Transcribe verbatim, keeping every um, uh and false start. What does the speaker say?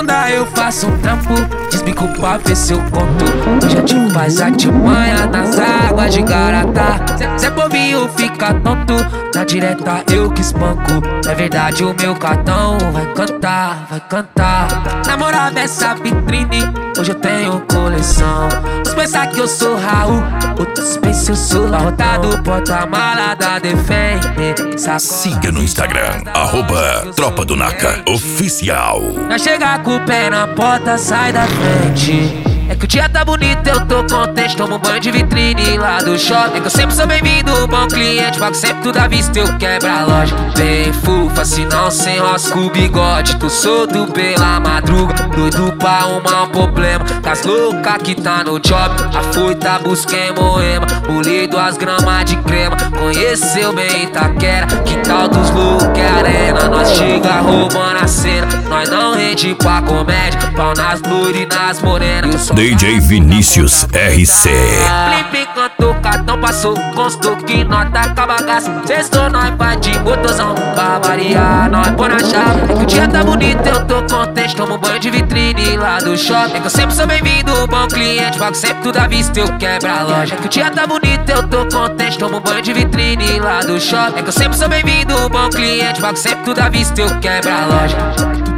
segunda eu faço um trampo, desbico pra ver se eu conto. Hoje a gente faz artimanha nas águas de Garatá. Cê, cê bobinho fica tonto, na direta eu que espanco. É verdade o meu cartão vai cantar, vai cantar. Namorada dessa vitrine, hoje eu tenho coleção. Uns pensar que eu sou Raul, outros pensam eu sou Lautado. Porta-mala da Defende. Siga no Instagram, arroba Tropa do Naka Oficial. Nós chegar com o pé na porta, sai da frente. É que o dia tá bonito, eu tô contente. Tomo um banho de vitrine lá do shopping. É que eu sempre sou bem-vindo, bom cliente. Pago sempre tudo à vista, eu quebro a loja. Bem fufa, se não sem rosca o bigode. Tô solto pela madruga, doido pra arrumar um problema. Das loucas que tá no job, a foita busquei Moema. Pulei duas gramas de crema, conheceu bem Itaquera. Quintal dos loucos é arena, nós chega roubando a cena. Nós não rende pra comédia, pau nas loures e nas morenas. D J Vinícius R C. Flip enquanto o cartão passou, constou que nós tá com a bagaça. Sextou, nós vai de motorzão, pra variar, nós põe na chave. É que o dia tá bonito, eu tô contente. Tomo um banho de vitrine lá do shopping. É que eu sempre sou bem-vindo, bom cliente. Pago sempre tudo à vista, eu quebro a loja. É que o dia tá bonito, eu tô contente. Tomo um banho de vitrine lá do shopping. É que eu sempre sou bem-vindo, bom cliente. Pago sempre tudo à vista, eu quebro a loja.